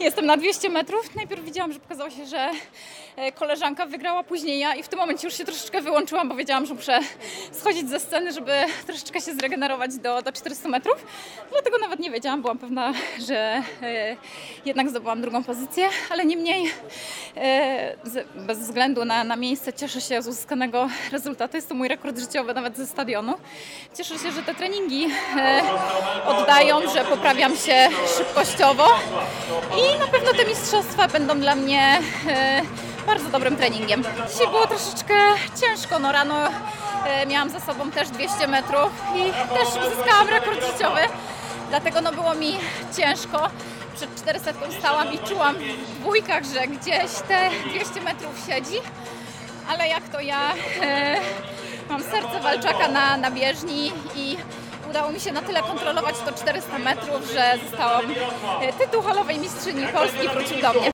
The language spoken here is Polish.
Jestem na 200 metrów. Najpierw widziałam, że pokazało się, że koleżanka wygrała, później ja i w tym momencie już się troszeczkę wyłączyłam, bo wiedziałam, że muszę schodzić ze sceny, żeby troszeczkę się zregenerować do 400 metrów. Dlatego nawet nie wiedziałam, byłam pewna, że jednak zdobyłam drugą pozycję, ale niemniej bez względu na miejsce cieszę się z uzyskanego rezultatu. Jest to mój rekord życiowy nawet ze stadionu. Cieszę się, że te treningi oddają, że poprawiam się szybkościowo i na pewno te mistrzostwa będą dla mnie bardzo dobrym treningiem. Dzisiaj było troszeczkę ciężko, no rano miałam za sobą też 200 metrów i też uzyskałam rekord życiowy, dlatego no było mi ciężko. Przed 400 stałam i czułam w dwójkach, że gdzieś te 200 metrów siedzi, ale jak to ja mam serce walczaka na bieżni i udało mi się na tyle kontrolować to 400 metrów, że zostałam tytuł halowej mistrzyni Polski, wrócił do mnie.